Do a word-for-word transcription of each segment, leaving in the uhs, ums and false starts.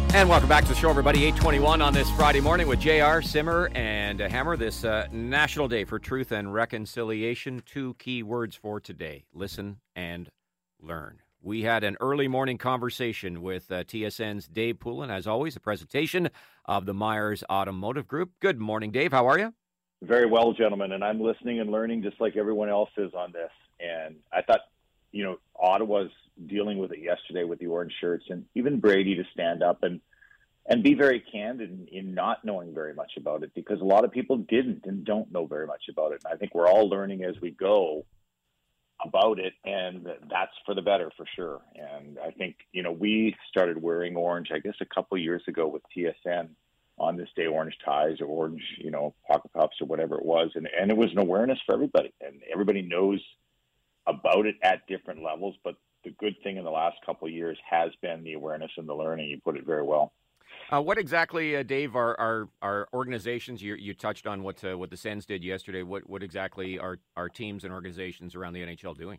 And welcome back to the show, everybody. eight twenty-one on this Friday morning with J R, Simmer, and uh, Hammer. This uh, National Day for Truth and Reconciliation. Two key words for today: listen and learn. We had an early morning conversation with uh, T S N's Dave Poulin. As always, a presentation of the Myers Automotive Group. Good morning, Dave. How are you? Very well, gentlemen. And I'm listening and learning just like everyone else is on this. And I thought, you know, Ottawa's dealing with it yesterday with the orange shirts, and even Brady to stand up and and be very candid in, in not knowing very much about it, because a lot of people didn't and don't know very much about it. And I think we're all learning as we go about it, and that's for the better for sure. And I think, you know, we started wearing orange, I guess, a couple of years ago with T S N on this day, orange ties or orange, you know, pocket puffs or whatever it was. And, and it was an awareness for everybody, and everybody knows about it at different levels. But the good thing in the last couple of years has been the awareness and the learning. You put it very well. Uh, what exactly, uh, Dave, are, are, are organizations, you, you touched on what uh, what the Sens did yesterday, what, what exactly are, are teams and organizations around the N H L doing?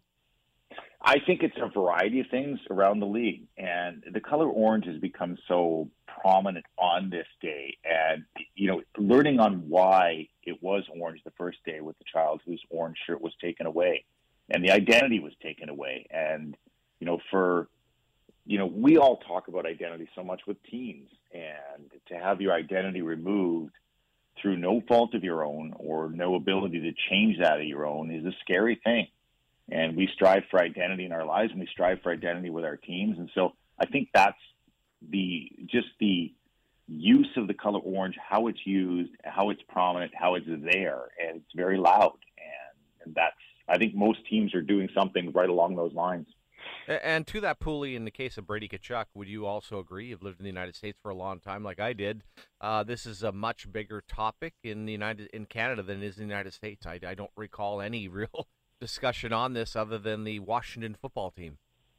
I think it's a variety of things around the league, and the color orange has become so prominent on this day. And, you know, learning on why it was orange the first day with the child whose orange shirt was taken away, and the identity was taken away. And, you know, for, you know, we all talk about identity so much with teens, and to have your identity removed through no fault of your own or no ability to change that of your own is a scary thing. And we strive for identity in our lives, and we strive for identity with our teams. And so I think that's the just the use of the color orange, how it's used, how it's prominent, how it's there, and it's very loud. And, and that's, I think most teams are doing something right along those lines. And to that, Pooley, in the case of Brady Tkachuk, would you also agree? You've lived in the United States for a long time, like I did. Uh, this is a much bigger topic in the United in Canada than it is in the United States. I, I don't recall any real discussion on this other than the Washington football team.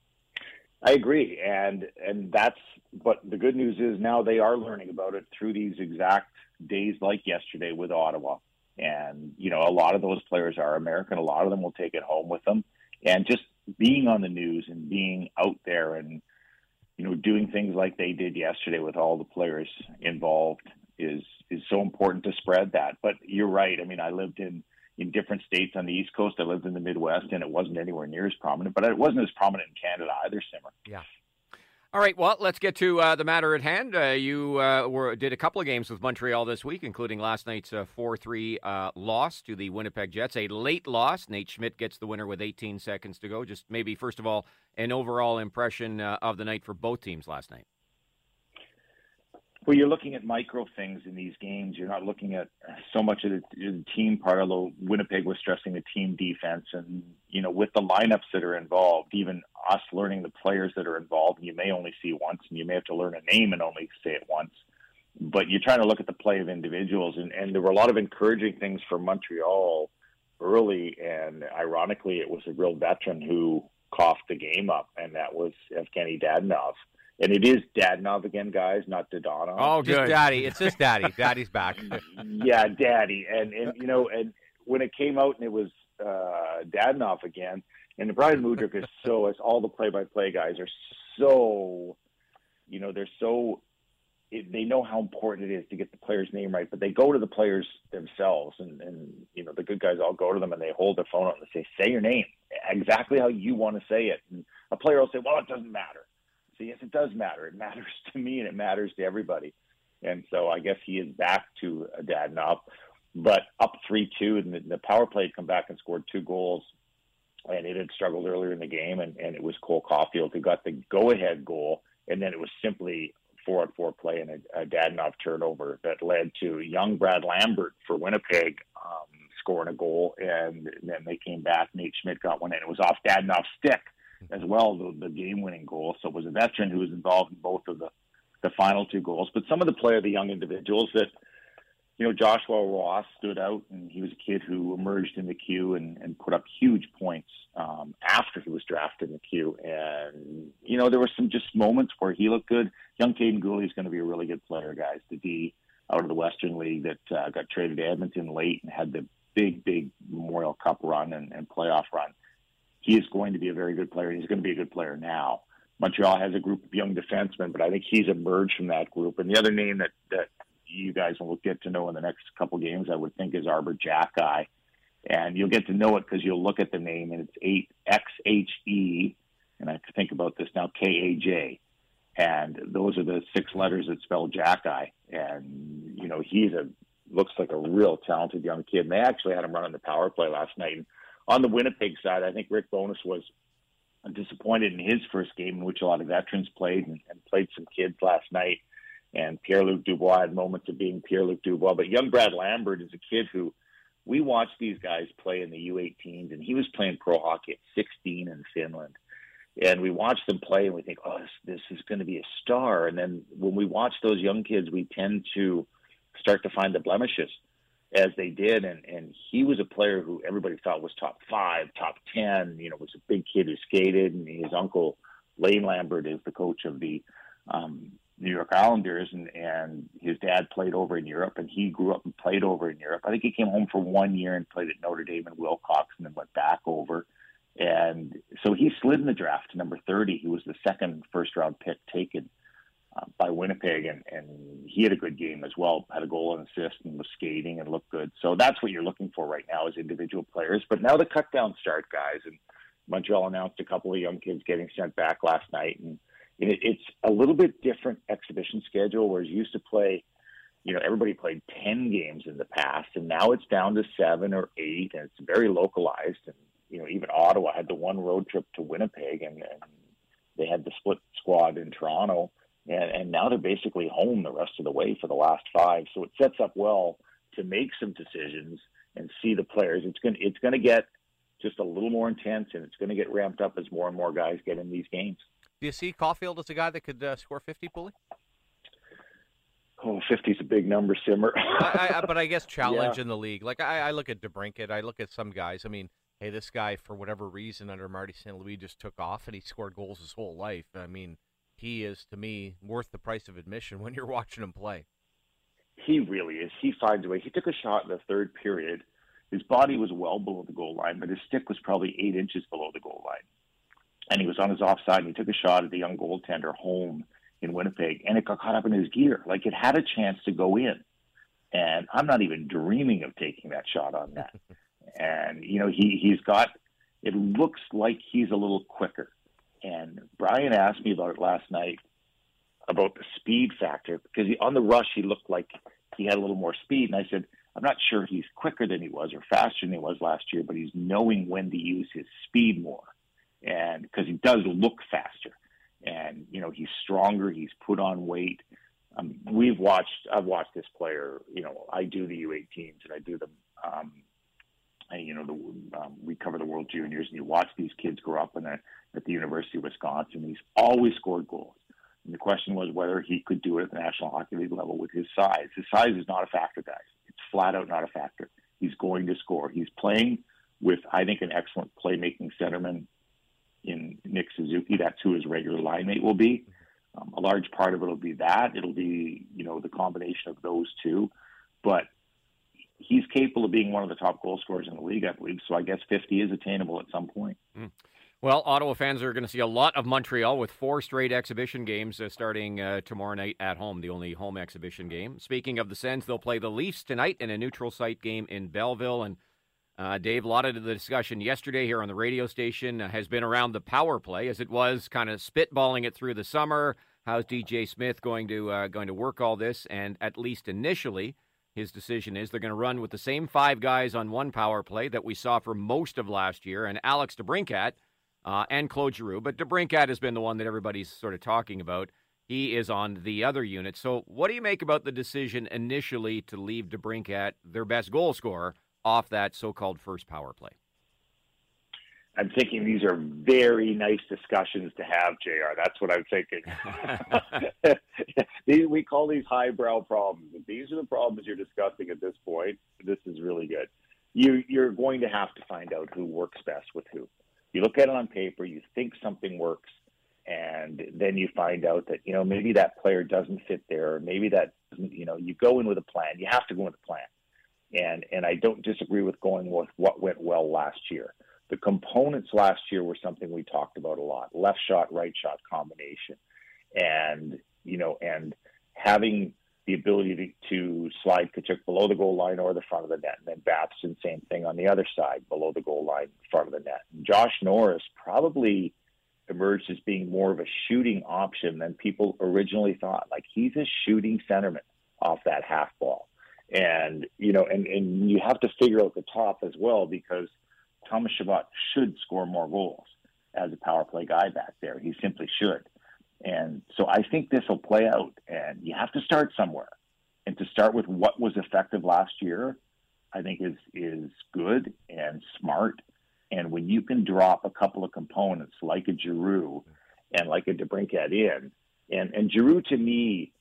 I agree, and and that's. But the good news is now they are learning about it through these exact days, like yesterday with Ottawa. And you know, a lot of those players are American. A lot of them will take it home with them, and just being on the news and being out there and, you know, doing things like they did yesterday with all the players involved is, is so important to spread that. But you're right. I mean, I lived in, in different states on the East Coast. I lived in the Midwest, and it wasn't anywhere near as prominent, but it wasn't as prominent in Canada either, Simmer. Yeah. All right, well, let's get to uh, the matter at hand. Uh, you uh, were, did a couple of games with Montreal this week, including last night's uh, four three uh, loss to the Winnipeg Jets, a late loss. Nate Schmidt gets the winner with eighteen seconds to go. Just maybe, first of all, an overall impression uh, of the night for both teams last night. Well, you're looking at micro things in these games. You're not looking at so much of the, the team part, although Winnipeg was stressing the team defense. And, you know, with the lineups that are involved, even us learning the players that are involved, you may only see once, and you may have to learn a name and only say it once. But you're trying to look at the play of individuals. And, and there were a lot of encouraging things for Montreal early. And ironically, it was a real veteran who coughed the game up, and that was Evgeny Dadonov. And it is Dadonov again, guys, not Dadonov. Oh, good. Just Daddy. It's just Daddy. Daddy's back. Yeah, Daddy. And, and, you know, and when it came out and it was uh, Dadonov again, and Brian Mudryk is so, as all the play-by-play guys are so, you know, they're so, it, they know how important it is to get the player's name right, but they go to the players themselves. And, and, you know, the good guys all go to them and they hold their phone out and they say, say your name exactly how you want to say it. And a player will say, well, it doesn't matter. So, yes, it does matter. It matters to me, and it matters to everybody. And so I guess he is back to a Dadonov. But up three two, and the, the power play had come back and scored two goals, and it had struggled earlier in the game, and, and it was Cole Caulfield who got the go-ahead goal, and then it was simply four-on-four play and a, a Dadonov turnover that led to young Brad Lambert for Winnipeg um, scoring a goal, and, and then they came back. Nate Schmidt got one, and it was off Dadonov's stick as well, the, the game-winning goal. So it was a veteran who was involved in both of the, the final two goals. But some of the play of the young individuals that, you know, Joshua Ross stood out, and he was a kid who emerged in the queue and, and put up huge points um, after he was drafted in the queue. And, you know, there were some just moments where he looked good. Young Caden Gooley is going to be a really good player, guys. The D out of the Western League that uh, got traded to Edmonton late and had the big, big Memorial Cup run and, and playoff run. He is going to be a very good player. He's going to be a good player now. Montreal has a group of young defensemen, but I think he's emerged from that group. And the other name that, that you guys will get to know in the next couple games, I would think, is Arber Xhekaj. And you'll get to know it because you'll look at the name, and it's eight X H E, and I have to think about this now, K A J. And those are the six letters that spell Xhekaj. And, you know, he's a looks like a real talented young kid. And they actually had him running the power play last night. And on the Winnipeg side, I think Rick Bowness was disappointed in his first game, in which a lot of veterans played and, and played some kids last night. And Pierre-Luc Dubois had moments of being Pierre-Luc Dubois. But young Brad Lambert is a kid who we watched these guys play in the U eighteens, and he was playing pro hockey at sixteen in Finland. And we watch them play and we think, oh, this, this is going to be a star. And then when we watch those young kids, we tend to start to find the blemishes, as they did. And, and he was a player who everybody thought was top five, top ten, you know, was a big kid who skated. And his uncle, Lane Lambert, is the coach of the um, New York Islanders. And, and his dad played over in Europe, and he grew up and played over in Europe. I think he came home for one year and played at Notre Dame and Wilcox and then went back over. And so he slid in the draft to number thirty. He was the second first-round pick taken uh, by Winnipeg, and, and he had a good game as well, had a goal and assist and was skating and looked good. So that's what you're looking for right now is individual players. But now the cut-down start, guys, and Montreal announced a couple of young kids getting sent back last night. And it, it's a little bit different exhibition schedule, whereas you used to play, you know, everybody played ten games in the past, and now it's down to seven or eight, and it's very localized. And you know, even Ottawa had the one road trip to Winnipeg, and, and they had the split squad in Toronto, and, and now they're basically home the rest of the way for the last five. So it sets up well to make some decisions and see the players. It's going it's going to get just a little more intense, and it's going to get ramped up as more and more guys get in these games. Do you see Caulfield as a guy that could uh, score fifty, Pulley? Oh, fifty is a big number, Simmer. I, I, but I guess challenge yeah. in the league. Like I, I look at DeBrincat, I look at some guys. I mean, hey, this guy, for whatever reason, under Marty Saint Louis, just took off, and he scored goals his whole life. I mean, he is, to me, worth the price of admission when you're watching him play. He really is. He finds a way. He took a shot in the third period. His body was well below the goal line, but his stick was probably eight inches below the goal line. And he was on his offside, and he took a shot at the young goaltender home in Winnipeg, and it got caught up in his gear. Like, it had a chance to go in. And I'm not even dreaming of taking that shot on that. And, you know, he, he's got, it looks like he's a little quicker. And Brian asked me about it last night, about the speed factor, because he, on the rush, he looked like he had a little more speed. And I said, I'm not sure he's quicker than he was or faster than he was last year, but he's knowing when to use his speed more. And because he does look faster. And, you know, he's stronger, he's put on weight. Um, we've watched, I've watched this player, you know, I do the U eighteens and I do them, um, and, you know, the, um, we cover the World Juniors, and you watch these kids grow up in a, at the University of Wisconsin. He's always scored goals. And the question was whether he could do it at the National Hockey League level with his size. His size is not a factor, guys. It's flat out not a factor. He's going to score. He's playing with, I think, an excellent playmaking centerman in Nick Suzuki. That's who his regular line mate will be. Um, a large part of it will be that. It'll be, you know, the combination of those two. But he's capable of being one of the top goal scorers in the league, I believe. So I guess fifty is attainable at some point. Mm. Well, Ottawa fans are going to see a lot of Montreal with four straight exhibition games uh, starting uh, tomorrow night at home, the only home exhibition game. Speaking of the Sens, they'll play the Leafs tonight in a neutral site game in Belleville. And uh, Dave, a lot of the discussion yesterday here on the radio station uh, has been around the power play, as it was kind of spitballing it through the summer. How's D J Smith going to uh, going to work all this? And at least initially, his decision is they're going to run with the same five guys on one power play that we saw for most of last year, and Alex DeBrincat uh, and Claude Giroux. But DeBrincat has been the one that everybody's sort of talking about. He is on the other unit. So what do you make about the decision initially to leave DeBrincat, their best goal scorer, off that so-called first power play? I'm thinking these are very nice discussions to have, J R. That's what I'm thinking. these, we call these highbrow problems. These are the problems you're discussing at this point. This is really good. You, you're going to have to find out who works best with who. You look at it on paper, you think something works, and then you find out that, you know, maybe that player doesn't fit there, or maybe that doesn't, you know, you go in with a plan. You have to go in with a plan. And, and I don't disagree with going with what went well last year. the components last year were something we talked about a lot: left shot, right shot combination, and you know, and having the ability to, to slide Tkachuk below the goal line or the front of the net, and then Babson, same thing on the other side, below the goal line, front of the net. And Josh Norris probably emerged as being more of a shooting option than people originally thought. Like, he's a shooting centerman off that half ball. And, you know, and, and you have to figure out the top as well, because Thomas Chabot should score more goals as a power play guy back there. He simply should. And so I think this will play out, and you have to start somewhere. And to start with what was effective last year, I think is is good and smart. And when you can drop a couple of components like a Giroux and like a DeBrincat in, and, and Giroux to me,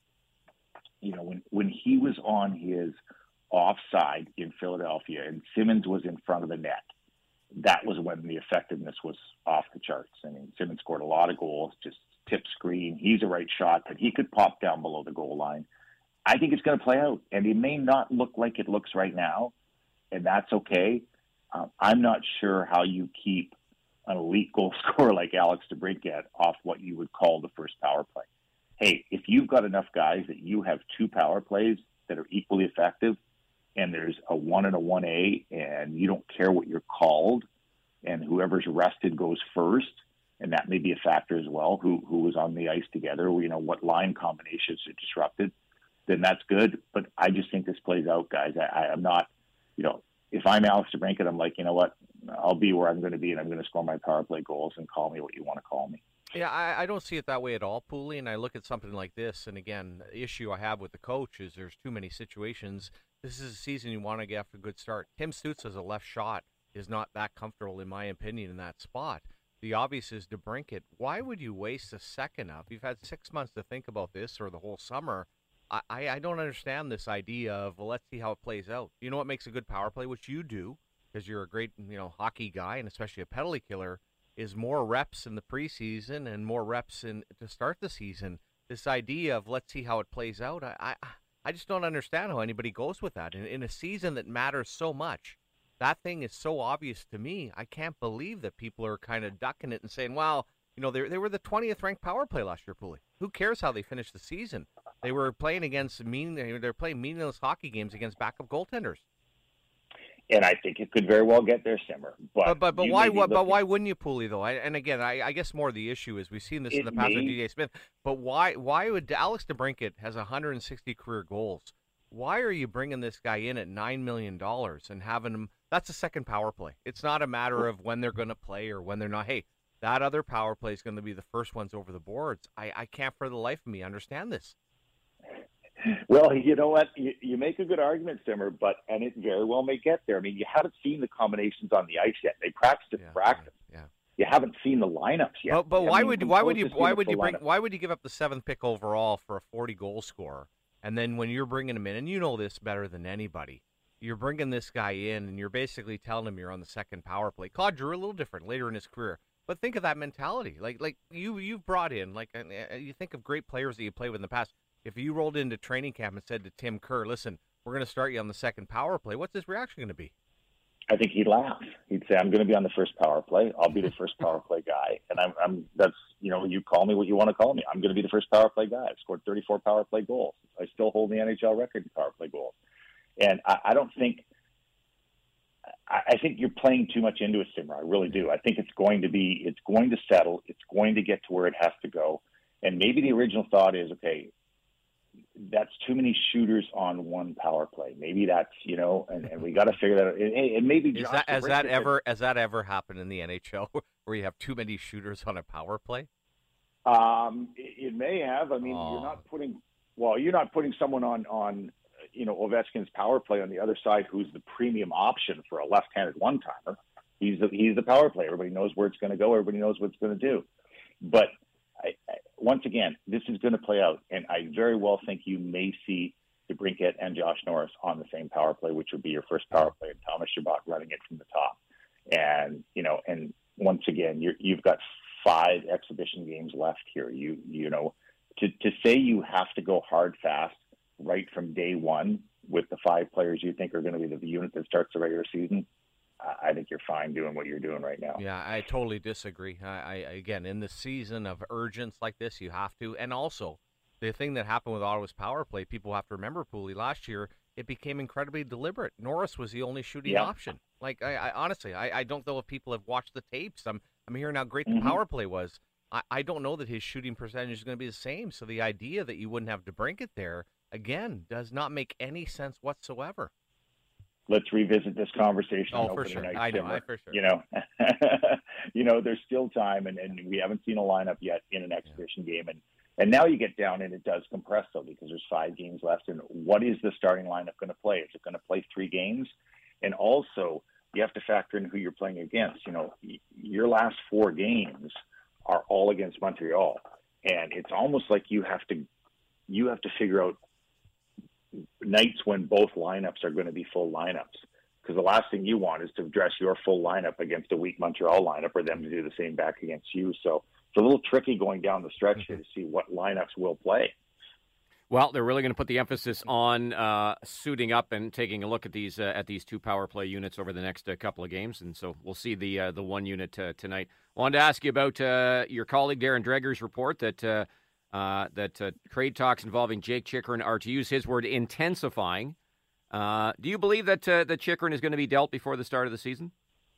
you know, when, when he was on his offside in Philadelphia and Simmons was in front of the net, that was when the effectiveness was off the charts. I mean, Simmons scored a lot of goals, just tip screen. He's a right shot that he could pop down below the goal line. I think it's going to play out, and it may not look like it looks right now, and that's okay. Um, I'm not sure how you keep an elite goal scorer like Alex DeBrincat off what you would call the first power play. Hey, if you've got enough guys that you have two power plays that are equally effective, and there's a one and a one A, and you don't care what you're called, and whoever's rested goes first, and that may be a factor as well, who who was on the ice together, you know, what line combinations are disrupted, then that's good. But I just think this plays out, guys. I, I'm not, you know, if I'm Alex DeBrincat, I'm like, you know what, I'll be where I'm going to be, and I'm going to score my power play goals, and call me what you want to call me. Yeah, I, I don't see it that way at all, Pooley, and I look at something like this, and again, the issue I have with the coach is there's too many situations. This is a season you want to get off a good start. Tim Stützle as a left shot is not that comfortable, in my opinion, in that spot. The obvious is DeBrincat. Why would you waste a second of? You've had six months to think about this, or the whole summer. I, I, I don't understand this idea of, well, let's see how it plays out. You know what makes a good power play, which you do, because you're a great, you know, hockey guy, and especially a penalty killer, is more reps in the preseason and more reps in to start the season. This idea of let's see how it plays out, I I, I just don't understand how anybody goes with that. In, in a season that matters so much, that thing is so obvious to me. I can't believe that people are kind of ducking it and saying, well, you know, they they were the twentieth ranked power play last year, Pooley. Who cares how they finished the season? They were playing against mean. They're playing meaningless hockey games against backup goaltenders. And I think it could very well get there, Simmer. But but, but, but you why? may be What, but looking- why wouldn't you, Pooley? Though, I, and again, I, I guess more the issue is we've seen this in It the past with may- D J Smith. But why? Why would Alex DeBrincat has one hundred sixty career goals? Why are you bringing this guy in at nine million dollars and having him? That's a second power play. It's not a matter of when they're going to play or when they're not. Hey, that other power play is going to be the first ones over the boards. I, I can't for the life of me understand this. Well, you know what? You, you make a good argument, Simmer, but and it very well may get there. I mean, you haven't seen the combinations on the ice yet. They practiced Yeah, in practice. Yeah. yeah. You haven't seen the lineups yet. But, but I why mean, would come why close would you to seeing why the would you full bring lineup. why would you give up the seventh pick overall for a forty goal scorer? And then when you're bringing him in, and you know this better than anybody, you're bringing this guy in, and you're basically telling him you're on the second power play. Claude Giroux a little different later in his career, but think of that mentality. Like like you you've brought in like uh, you think of great players that you played with in the past. If you rolled into training camp and said to Tim Kerr, "Listen, we're going to start you on the second power play," what's his reaction going to be? I think he'd laugh. He'd say, "I'm going to be on the first power play. I'll be the first power play guy, and I'm, I'm. That's you know, you call me what you want to call me. I'm going to be the first power play guy. I've scored thirty-four power play goals. I still hold the N H L record in power play goals, and I, I don't think. I, I think you're playing too much into it, Simmer. I really do. I think it's going to be. It's going to settle. It's going to get to where it has to go, and maybe the original thought is, okay, that's too many shooters on one power play. Maybe that's, you know, and, and we got to figure that out. And, and maybe Is Josh that has that DeBrincat- ever has that ever happened in the N H L where you have too many shooters on a power play? Um, it, it may have. I mean, Oh. you're not putting. Well, you're not putting someone on on you know Ovechkin's power play on the other side who's the premium option for a left-handed one-timer. He's the, he's the power play. Everybody knows where it's going to go. Everybody knows what it's going to do. But I, I, once again, this is going to play out, and I very well think you may see DeBrincat and Josh Norris on the same power play, which would be your first power play, and Thomas Chabot running it from the top. And you know, and once again, you're, you've got five exhibition games left here. You you know, to to say you have to go hard fast right from day one with the five players you think are going to be the unit that starts the regular season, I think you're fine doing what you're doing right now. Yeah, I totally disagree. I, I again, in the season of urgence like this, you have to. And also, the thing that happened with Ottawa's power play, people have to remember, Pooley, last year, it became incredibly deliberate. Norris was the only shooting yeah. option. Like, I, I honestly, I, I don't know if people have watched the tapes. I'm, I'm hearing how great the mm-hmm. power play was. I, I don't know that his shooting percentage is going to be the same. So the idea that you wouldn't have DeBrincat there, again, does not make any sense whatsoever. Let's revisit this conversation. Oh, on for opening sure. night, I know, Simmer. I for sure. You know, you know, there's still time, and, and we haven't seen a lineup yet in an exhibition yeah. game, and and now you get down, and it does compress though because there's five games left. And what is the starting lineup going to play? Is it going to play three games? And also, you have to factor in who you're playing against. You know, your last four games are all against Montreal, and it's almost like you have to you have to figure out nights when both lineups are going to be full lineups, because the last thing you want is to dress your full lineup against a weak Montreal lineup or them to do the same back against you. So it's a little tricky going down the stretch mm-hmm. here to see what lineups will play. Well, they're really going to put the emphasis on uh, suiting up and taking a look at these uh, at these two power play units over the next uh, couple of games, and so we'll see the uh, the one unit uh, tonight. I wanted to ask you about uh, your colleague Darren Dreger's report that uh, uh, that uh, trade talks involving Jake Chychrun are, to use his word, intensifying. Uh, do you believe that uh, that Chychrun is going to be dealt before the start of the season?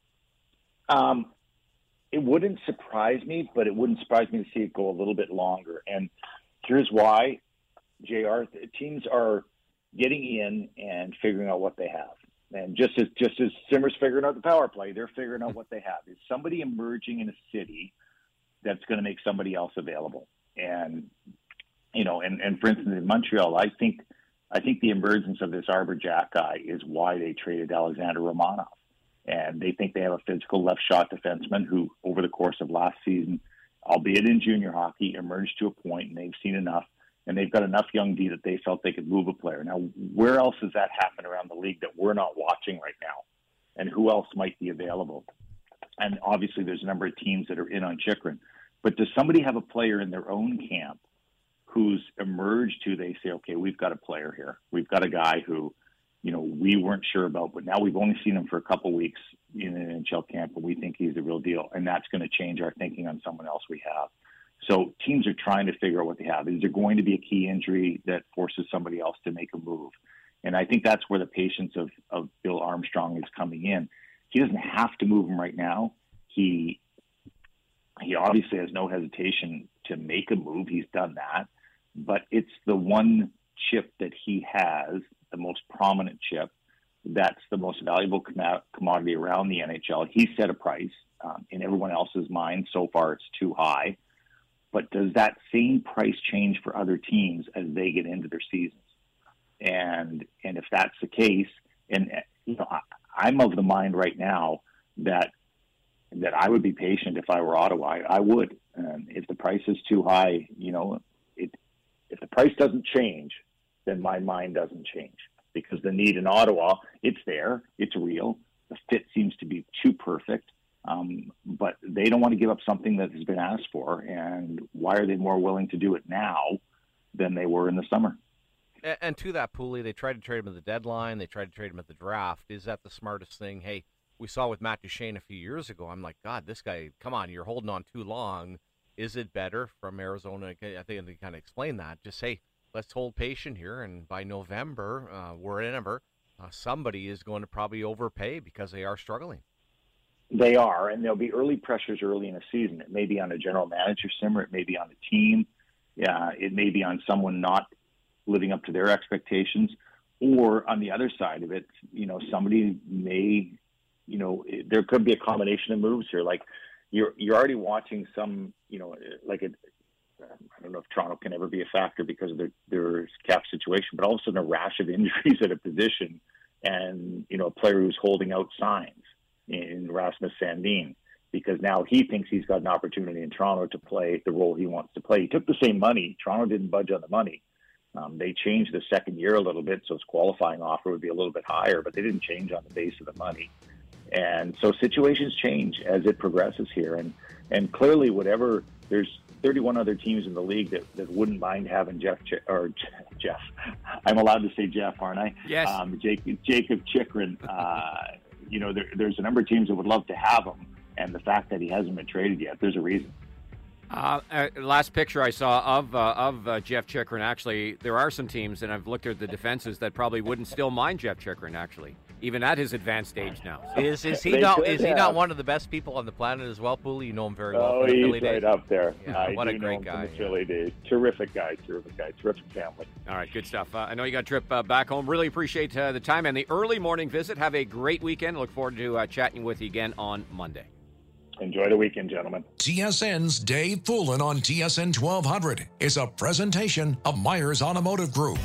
Um, it wouldn't surprise me, but it wouldn't surprise me to see it go a little bit longer. And here's why. J R, teams are getting in and figuring out what they have. And just as just as Simmer's figuring out the power play, they're figuring out what they have. Is somebody emerging in a city that's going to make somebody else available? And, you know, and, and for instance, in Montreal, I think I think the emergence of this Arbor Jack guy is why they traded Alexander Romanov. And they think they have a physical left shot defenseman who, over the course of last season, albeit in junior hockey, emerged to a point, and they've seen enough. And they've got enough young D that they felt they could move a player. Now, where else does that happen around the league that we're not watching right now? And who else might be available? And obviously there's a number of teams that are in on Chychrun. But does somebody have a player in their own camp who's emerged to, they say, okay, we've got a player here. We've got a guy who, you know, we weren't sure about, but now we've only seen him for a couple of weeks in an N H L camp, and we think he's the real deal. And that's going to change our thinking on someone else we have. So teams are trying to figure out what they have. Is there going to be a key injury that forces somebody else to make a move? And I think that's where the patience of, of Bill Armstrong is coming in. He doesn't have to move him right now. He he obviously has no hesitation to make a move. He's done that. But it's the one chip that he has, the most prominent chip, that's the most valuable com- commodity around the N H L. He set a price. Um, in everyone else's mind, so far it's too high. But does that same price change for other teams as they get into their seasons? And and if that's the case, and you know, I, I'm of the mind right now that that I would be patient if I were Ottawa. I, I would. Um, if the price is too high, you know, it, if the price doesn't change, then my mind doesn't change, because the need in Ottawa, it's there, it's real. The fit seems to be too perfect. Um, but they don't want to give up something that has been asked for. And why are they more willing to do it now than they were in the summer? And, and to that, Pooley, they tried to trade him at the deadline. They tried to trade him at the draft. Is that the smartest thing? Hey, we saw with Matt Duchene a few years ago. I'm like, God, this guy, come on, you're holding on too long. Is it better from Arizona? I think they kind of explain that. Just say, let's hold patient here. And by November, uh, we're in November, uh, somebody is going to probably overpay because they are struggling. They are, and there'll be early pressures early in the season. It may be on a general manager, Simmer. It may be on the team. Yeah, it may be on someone not living up to their expectations. Or on the other side of it, you know, somebody may, you know, there could be a combination of moves here. Like you're you're already watching some, you know, like a, I don't know if Toronto can ever be a factor because of their, their cap situation, but all of a sudden a rash of injuries at a position, and you know, a player who's holding out signs in Rasmus Sandin, because now he thinks he's got an opportunity in Toronto to play the role he wants to play. He took the same money. Toronto didn't budge on the money. Um, they changed the second year a little bit, so his qualifying offer would be a little bit higher, but they didn't change on the base of the money. And so situations change as it progresses here. And, and clearly, whatever, there's thirty-one other teams in the league that, that wouldn't mind having Jeff, Ch- or Jeff, I'm allowed to say Jeff, aren't I? Yes. Um, Jake, Jacob Chychrun, uh, you know, there, there's a number of teams that would love to have him, and the fact that he hasn't been traded yet, there's a reason. Uh, uh, last picture I saw of uh, of uh, Jeff Chychrun, actually, there are some teams, and I've looked at the defenses that probably wouldn't still mind Jeff Chychrun, actually, even at his advanced age now. So. Is is he They not could is he have. not one of the best people on the planet as well, Pooley? You know him very well. Oh, from the he's Philly right days. up there. Yeah, I what do a know great him guy, from the yeah. Philly days. Terrific guy, terrific guy, terrific family. All right, good stuff. Uh, I know you got a trip uh, back home. Really appreciate uh, the time and the early morning visit. Have a great weekend. Look forward to uh, chatting with you again on Monday. Enjoy the weekend, gentlemen. T S N's Dave Poulin on T S N twelve hundred is a presentation of Myers Automotive Group.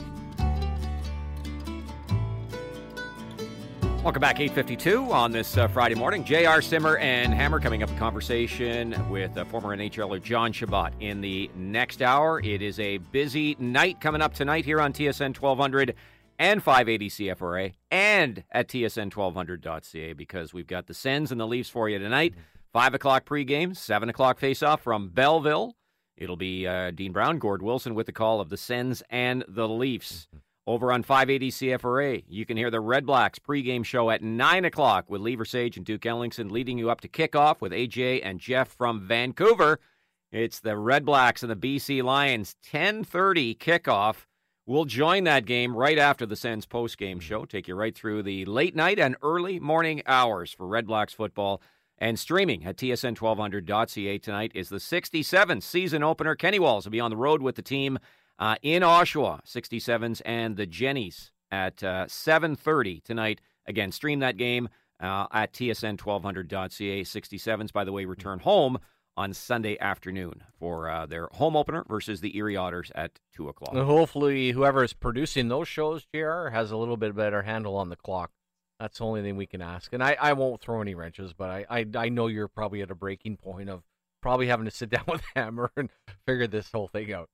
Welcome back, eight fifty-two on this uh, Friday morning. J R. Simmer and Hammer coming up a conversation with uh, former N H L er John Chabot in the next hour. It is a busy night coming up tonight here on T S N twelve hundred and five eighty C F R A and at T S N twelve hundred dot C A because we've got the Sens and the Leafs for you tonight. five o'clock pregame, seven o'clock face-off from Belleville. It'll be uh, Dean Brown, Gord Wilson with the call of the Sens and the Leafs. Over on five eighty C F R A, you can hear the Red Blacks pregame show at nine o'clock with Lever Sage and Duke Ellingson leading you up to kickoff with A J and Jeff from Vancouver. It's the Red Blacks and the B C Lions, ten thirty kickoff. We'll join that game right after the Sens postgame show, take you right through the late night and early morning hours for Red Blacks football. And streaming at T S N twelve hundred dot C A tonight is the sixty-seventh season opener. Kenny Walls will be on the road with the team uh, in Oshawa, sixty-sevens and the Jennies at uh, seven thirty tonight. Again, stream that game uh, at T S N twelve hundred dot C A. sixty-sevens, by the way, return home on Sunday afternoon for uh, their home opener versus the Erie Otters at two o'clock. And hopefully, whoever is producing those shows, J R, has a little bit better handle on the clock. That's the only thing we can ask. And I, I won't throw any wrenches, but I, I I know you're probably at a breaking point of probably having to sit down with Hammer and figure this whole thing out.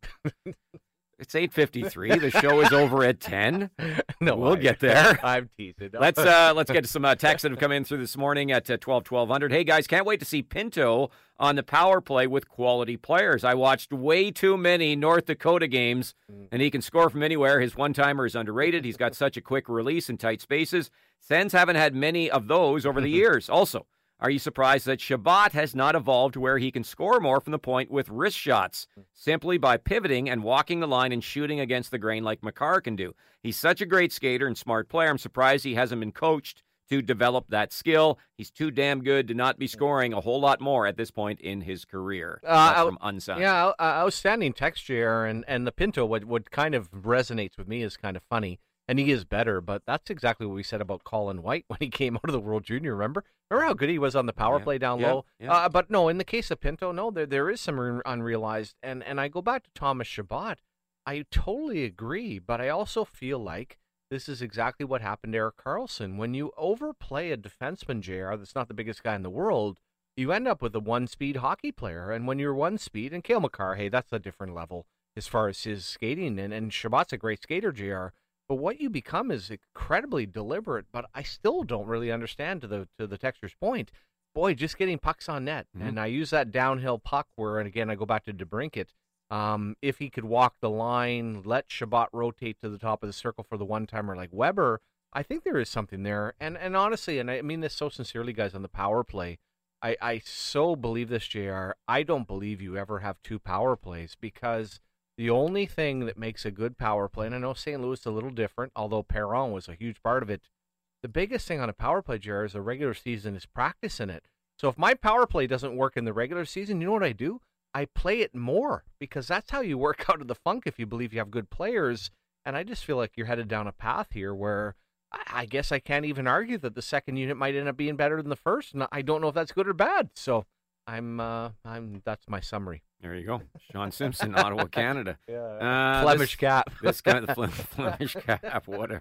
It's eight fifty-three. The show is over at ten. No, we'll I, get there. I'm teasing. Let's uh, let's get to some uh, texts that have come in through this morning at uh, twelve twelve hundred. Hey guys, can't wait to see Pinto on the power play with quality players. I watched way too many North Dakota games, and he can score from anywhere. His one-timer is underrated. He's got such a quick release in tight spaces. Sens haven't had many of those over the years. Also, are you surprised that Chabot has not evolved to where he can score more from the point with wrist shots, simply by pivoting and walking the line and shooting against the grain like Makar can do? He's such a great skater and smart player. I'm surprised he hasn't been coached to develop that skill. He's too damn good to not be scoring a whole lot more at this point in his career. Uh, That's from Unsigned. Yeah, uh, outstanding text, J R, and, and the Pinto, what, what kind of resonates with me is kind of funny. And he is better, but that's exactly what we said about Colin White when he came out of the World Junior, remember? Remember how good he was on the power Yeah, play down yeah, low? yeah. Uh, but no, in the case of Pinto, no, there there is some un- unrealized. And, and I go back to Thomas Chabot. I totally agree, but I also feel like this is exactly what happened to Erik Karlsson. When you overplay a defenseman, J R, that's not the biggest guy in the world, you end up with a one-speed hockey player. And when you're one-speed, and Cale Makar, hey, that's a different level as far as his skating. And, and Chabot's a great skater, J R. But what you become is incredibly deliberate, but I still don't really understand to the to the texter's point. Boy, just getting pucks on net. Mm-hmm. And I use that downhill puck where, and again, I go back to DeBrincat. Um, if he could walk the line, let Chabot rotate to the top of the circle for the one-timer like Weber, I think there is something there. And and honestly, and I mean this so sincerely, guys, on the power play, I, I so believe this, J R. I don't believe you ever have two power plays because the only thing that makes a good power play, and I know Saint Louis is a little different, although Perron was a huge part of it, the biggest thing on a power play, J R, is the regular season is practice in it. So if my power play doesn't work in the regular season, you know what I do? I play it more because that's how you work out of the funk if you believe you have good players. And I just feel like you're headed down a path here where I guess I can't even argue that the second unit might end up being better than the first. And I don't know if that's good or bad. So I'm, uh, I'm. That's my summary. There you go. Sean Simpson, Ottawa, Canada. Yeah. Uh, Flemish this, cap. This kind of Flemish cap, whatever.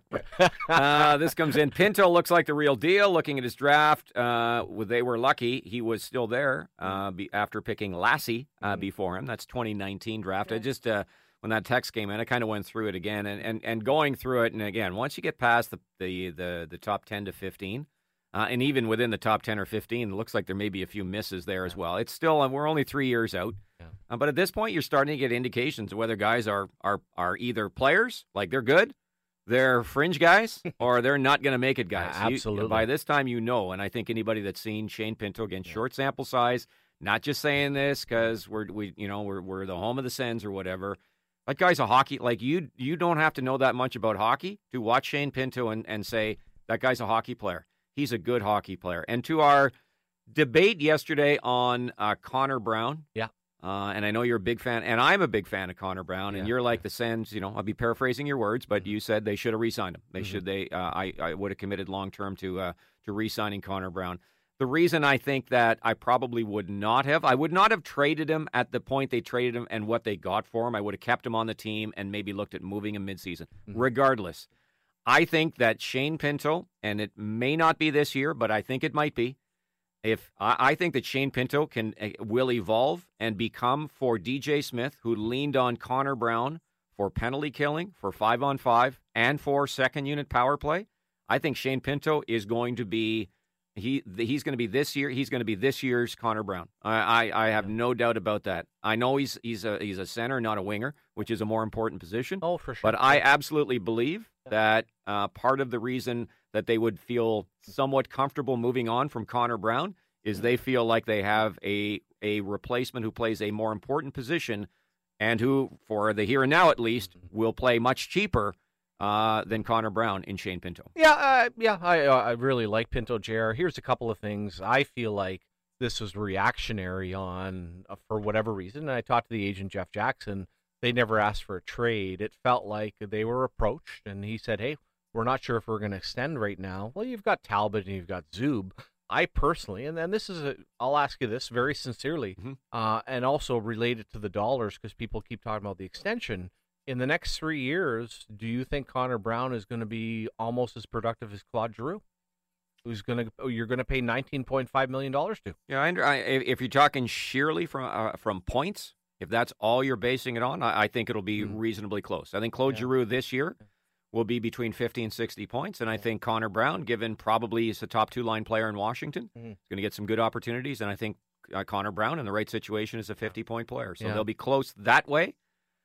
Uh, this comes in. Pinto looks like the real deal. Looking at his draft, uh, they were lucky he was still there uh, be, after picking Lassie uh, before him. That's twenty nineteen draft. I just uh, when that text came in, I kind of went through it again and, and, and going through it. And again, once you get past the the the, the top ten to fifteen. Uh, and even within the top ten or fifteen, it looks like there may be a few misses there as well. It's still, and we're only three years out. Yeah. Uh, but at this point, you're starting to get indications of whether guys are are are either players, like they're good, they're fringe guys or they're not going to make it guys. Yeah, absolutely. You, by this time, you know, and I think anybody that's seen Shane Pinto, again, Yeah. short sample size, not just saying this because we're we you know we're we're the home of the Sens or whatever. That guy's a hockey like you. You don't have to know that much about hockey to watch Shane Pinto and and say that guy's a hockey player. He's a good hockey player. And to our debate yesterday on uh, Connor Brown, Yeah. Uh, and I know you're a big fan, and I'm a big fan of Connor Brown. And Yeah. you're like the Sens. You know, I'll be paraphrasing your words, but Mhm. you said they should have re-signed him. They Mhm. should. They. Uh, I. I would have committed long term to uh, to re-signing Connor Brown. The reason I think that I probably would not have, I would not have traded him at the point they traded him and what they got for him. I would have kept him on the team and maybe looked at moving him midseason. Mhm. Regardless, I think that Shane Pinto, and it may not be this year, but I think it might be. If I, I think that Shane Pinto can uh, will evolve and become for D J Smith, who leaned on Connor Brown for penalty killing, for five on five, and for second unit power play. I think Shane Pinto is going to be he he's going to be this year. He's going to be this year's Connor Brown. I, I I have no doubt about that. I know he's he's a he's a center, not a winger, which is a more important position. Oh, for sure. But I absolutely believe that uh, part of the reason that they would feel somewhat comfortable moving on from Connor Brown is they feel like they have a a replacement who plays a more important position and who, for the here and now at least, will play much cheaper uh, than Connor Brown in Shane Pinto. Yeah, uh, yeah, I uh, I really like Pinto, J R. Here's a couple of things. I feel like this was reactionary on, uh, for whatever reason. And I talked to the agent, Jeff Jackson. They never asked for a trade. It felt like they were approached, and he said, hey, we're not sure if we're going to extend right now. Well, you've got Talbot and you've got Zub. I personally, and then this is, a, I'll ask you this very sincerely, Mhm. uh, and also related to the dollars, because people keep talking about the extension. In the next three years, do you think Connor Brown is going to be almost as productive as Claude Giroux, who's going to you're going to pay nineteen point five million dollars to? Yeah, I, under- I, if you're talking sheerly from uh, from points, if that's all you're basing it on, I, I think it'll be Mm. reasonably close. I think Claude Yeah. Giroux this year will be between fifty and sixty points, and I think Connor Brown, given probably he's a top two-line player in Washington, Mhm. is going to get some good opportunities, and I think uh, Connor Brown in the right situation is a fifty-point player. So Yeah. they'll be close that way.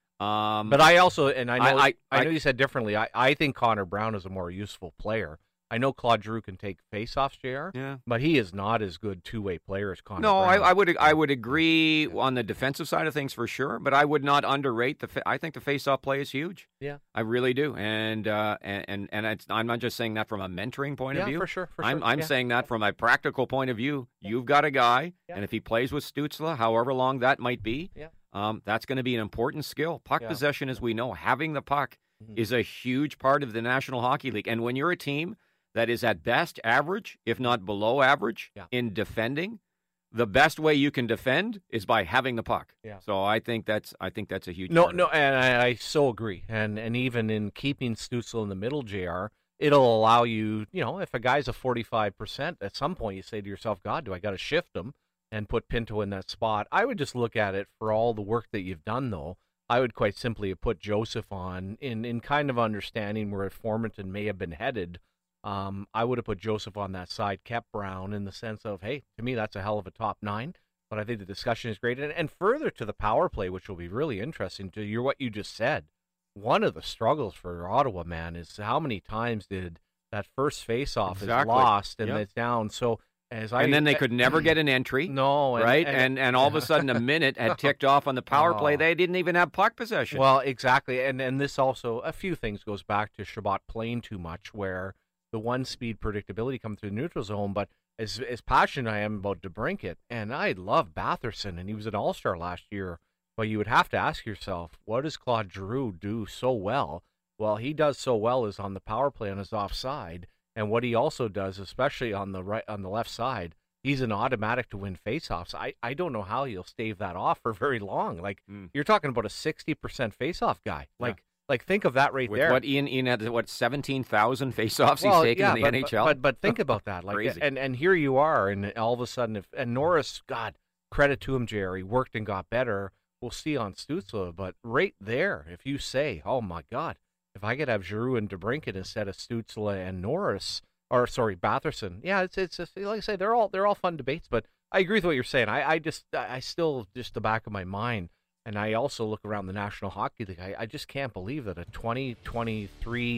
Um, But I also, and I know, I- I, I- know you said differently. I, I think Connor Brown is a more useful player. I know Claude Giroux can take faceoffs, J R, yeah. but he is not as good two-way player as Connor No, I, Brown. I would I would agree on the defensive side of things for sure, but I would not underrate the. fa- I think the face-off play is huge. Yeah. I really do, and uh, and and, and it's, I'm not just saying that from a mentoring point yeah, of view. for sure, for I'm sure. I'm yeah. saying that from a practical point of view. You've got a guy, Yeah. and if he plays with Stützle, however long that might be, Yeah. um, that's going to be an important skill. Puck Yeah. possession, as we know, having the puck Mhm. is a huge part of the National Hockey League, and when you're a team that is at best average, if not below average, Yeah. in defending, the best way you can defend is by having the puck. Yeah. So I think that's I think that's a huge No, part of no, it. and I, I so agree. And and even in keeping Stützle in the middle, J R, it'll allow you, you know, if a guy's a forty-five percent, at some point you say to yourself, God, do I got to shift him and put Pinto in that spot? I would just look at it for all the work that you've done, though. I would quite simply have put Joseph on in, in kind of understanding where Formanton may have been headed. Um, I would have put Joseph on that side, kept Brown in the sense of, hey, to me, that's a hell of a top nine. But I think the discussion is great. And, and further to the power play, which will be really interesting to your what you just said, one of the struggles for Ottawa, man, is how many times did that first face-off Exactly. is lost and Yep. it's down. So as I And then they could never get an entry. no, and, right? and, And, and all of a sudden a minute had ticked off on the power play. Oh. They didn't even have puck possession. Well, exactly, and and this also a few things goes back to Shabbat playing too much, where the one speed predictability come through the neutral zone. But as as passionate I am about DeBrincat, and I love Batherson, and he was an All Star last year. But you would have to ask yourself, what does Claude Giroux do so well? Well, he does so well is on the power play on his offside, and what he also does, especially on the right on the left side, he's an automatic to win faceoffs. I, I don't know how he'll stave that off for very long. Like Mm. you're talking about a sixty percent faceoff guy. Like like think of that right With there. what Ian Ian had what seventeen thousand faceoffs Well, he's taken yeah, in the but, N H L. But, but think about that. Like Crazy. and and here you are, and all of a sudden, if and Norris, God, credit to him, Jerry, worked and got better. We'll see on Stützle, but right there, if you say, "Oh my God, if I could have Giroux and DeBrincat instead of Stützle and Norris," or sorry, Batherson, yeah, it's it's just, like I say, they're all they're all fun debates. But I agree with what you're saying. I, I just I still just the back of my mind, and I also look around the National Hockey League. I, I just can't believe that a twenty twenty-three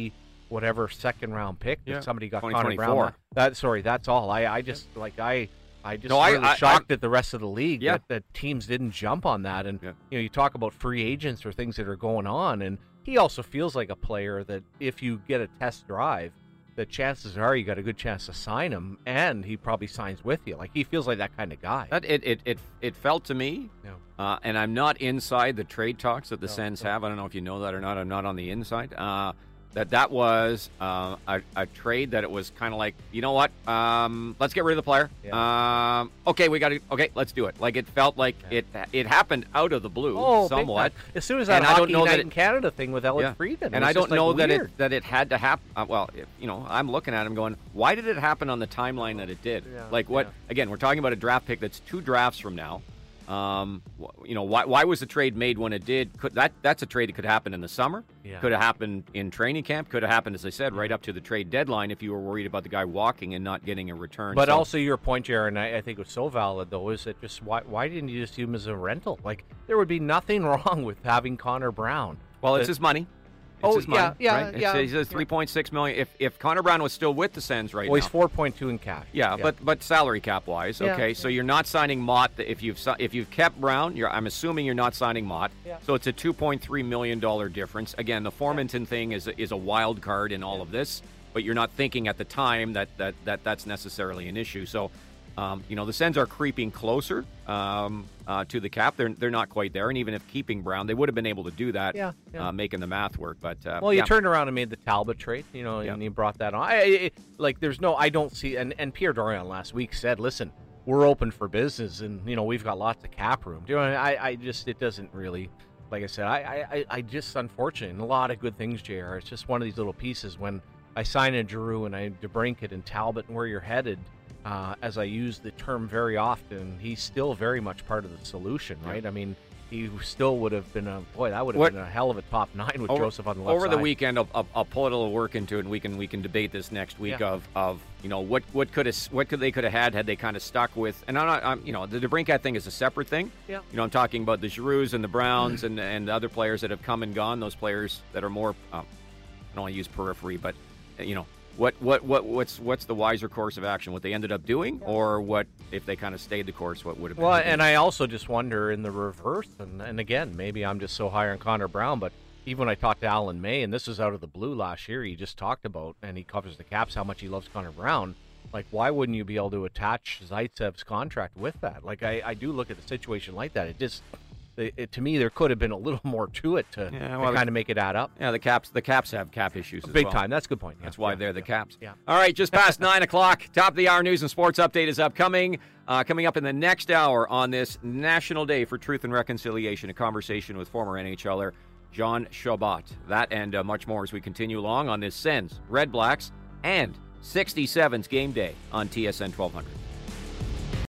whatever second round pick that Yeah. somebody got twenty Connor twenty-four. Brown. That sorry, that's all. I, I just like I I just No, I- really I- shocked I'm- at the rest of the league Yeah. that, that teams didn't jump on that. And Yeah. you know, you talk about free agents or things that are going on, and he also feels like a player that if you get a test drive, the chances are you got a good chance to sign him, and he probably signs with you. Like he feels like that kind of guy. That it it it, it felt to me, Yeah. uh, and I'm not inside the trade talks that the No, Sens no. have. I don't know if you know that or not. I'm not on the inside. Uh, that that was uh, a, a trade that it was kind of like, you know what? Um, let's get rid of the player. Um, okay, we got to. Okay, let's do it. Like it felt like it it happened out of the blue Oh, big somewhat. time. As soon as that And I don't Hockey know Night that it- in Canada thing with Elliot Yeah. Friedman, And it I was don't just, like, know that it weird. that it had to happen. Uh, well, it, you know, I'm looking at him going, why did it happen on the timeline that it did? Yeah, like what? yeah. Again, we're talking about a draft pick that's two drafts from now. Um, wh- you know, why why was the trade made when it did? Could that that's a trade that could happen in the summer? Yeah. Could have happened in training camp. Could have happened, as I said, right up to the trade deadline if you were worried about the guy walking and not getting a return. But So- also your point, Jaron, I, I think was so valid though, is that just why why didn't you just use him as a rental? Like there would be nothing wrong with having Connor Brown. well, it's That- his money. It's Oh, his money, yeah, yeah, right? yeah, It's, it's yeah. three point six million. If if Connor Brown was still with the Sens right Well, now, he's four point two in cash. Yeah, but but salary cap wise, Yeah, okay. yeah. So you're not signing Mott. If you've si- if you've kept Brown, you're, I'm assuming you're not signing Mott. Yeah. So it's a two point three million dollar difference. Again, the Formanton thing is a, is a wild card in all of this, but you're not thinking at the time that that, that that's necessarily an issue. So, um, you know, the Sens are creeping closer um, uh, to the cap. They're they're not quite there, and even if keeping Brown, they would have been able to do that. Yeah, yeah. Uh, making the math work. But uh, Well, you yeah. turned around and made the Talbot trade, you know, Yeah. and you brought that on. I, I, like, there's no, I don't see, and, and Pierre Dorion last week said, listen, we're open for business, and you know we've got lots of cap room. Do you know? I, I just, it doesn't really, like I said, I, I, I just, unfortunately, and a lot of good things, J R. It's just one of these little pieces when I sign in Giroux and I DeBrincat and Talbot and where you're headed. Uh, as I use the term very often, he's still very much part of the solution, right? I mean, he still would have been a boy. That would have What- been a hell of a top nine with over, Joseph on the left over side. the weekend. I'll, I'll, I'll pull a little work into it, and we can we can debate this next week. Yeah. Of, of you know what what could have what could they could have had had they kind of stuck with. And I'm not I'm, you know the DeBrincat thing is a separate thing. Yeah. You know I'm talking about the Giroux and the Browns and and the other players that have come and gone. Those players that are more um, I don't want to use periphery, but uh, you know. What what what what's what's the wiser course of action? What they ended up doing, or what if they kind of stayed the course? What would have been? Well, the and I also just wonder in the reverse, and, and again, maybe I'm just so high on Connor Brown, but even when I talked to Alan May, and this was out of the blue last year, he just talked about, and he covers the Caps, how much he loves Connor Brown. Like, why wouldn't you be able to attach Zaitsev's contract with that? Like, I, I do look at the situation like that. It just, it, it, to me, there could have been a little more to it to, Yeah, to well, kind of make it add up. Yeah, the Caps the Caps have cap issues as Big well. time. That's a good point. Yeah, That's why yeah, they're the yeah. Caps. Yeah. All right, just past nine o'clock. Top of the hour news and sports update is upcoming. Uh, coming up in the next hour on this National Day for Truth and Reconciliation, a conversation with former N H L er John Chabot. That and uh, much more as we continue along on this Sens, Red Blacks, and sixty-sevens game day on T S N twelve hundred.